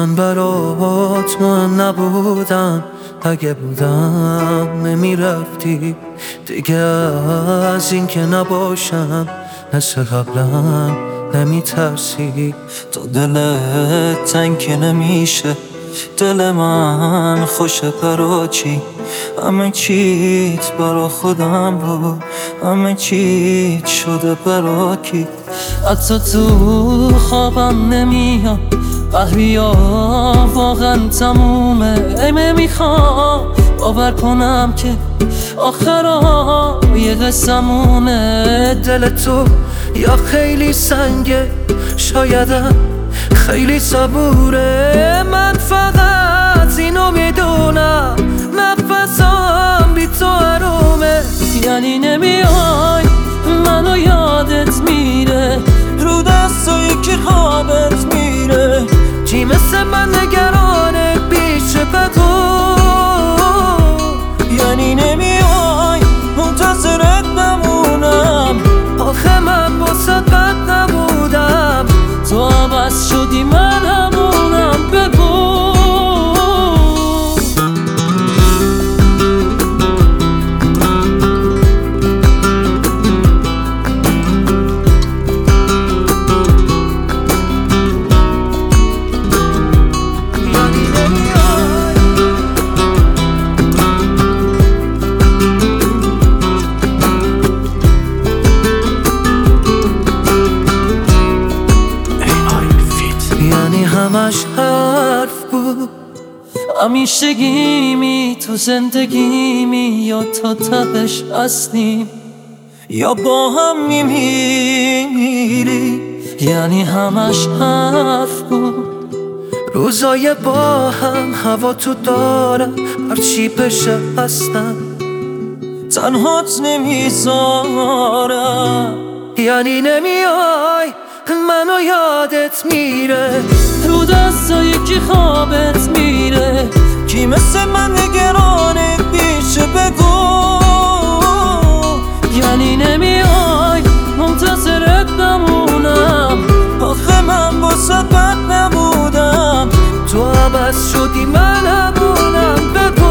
من برات مهم نبودم، اگه بودم نمیرفتی دیگه. از این که نباشم مثل قبلم نمیترسی. تو دلت تنگ که نمیشه، دل من خوشه برا چی؟ همه چیت برا خودم بود، همه چیت شده برا کی؟ حتی تو خوابم نمیاد، قهریا واقعا تمومه. ایمه میخوام باور کنم که آخرای قصمونه. دل تو یا خیلی سنگه، شایدم خیلی صبوره. من فقط اینو میدونم، نفسم بی تو حرومه. یعنی نمیای منو یادت میره، رو دستایی که خوابت میره. چی مثل من نگرانه پیش بگو. یعنی نمیای منتظرت نمونم، آخه من واسه بد نبودم. تو عوض شدی من همونم، بگو. یعنی همش حرف بود، همیشگیمی تو زندگیمی، یا تا تبش هستیم یا با هم میمیری. یعنی همش حرف بود. روزای با هم هوا تو دارم، هرچی بشه هستم، تنهات نمیذارم. یعنی نمیای منو یادت میره، رو دستایی که خوابت میره. کی مثل من نگرانت پیشه بگو. یعنی نمیای منتظرت نمونم، آخه من واسه بد نبودم. تو عوض شدی من همونم، بگو.